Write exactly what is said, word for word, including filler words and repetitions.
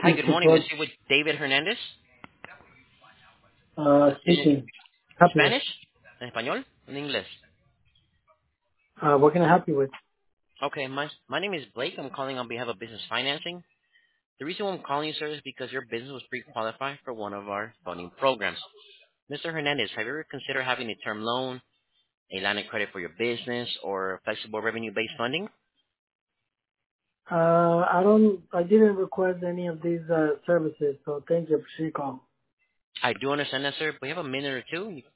Hi, This good is morning. This what, is with David Hernandez. uh, In speaking. Help you with. Spanish? En español? En inglés. Uh, what can I help you with? Okay, my my name is Blake. I'm calling on behalf of Business Financing. The reason why I'm calling you, sir, is because your business was pre-qualified for one of our funding programs. Mister Hernandez, have you ever considered having a term loan, a line of credit for your business, or flexible revenue-based funding? Uh, I don't, I didn't request any of these, uh, services, so thank you for your call. I do understand that, sir, but you have a minute or two.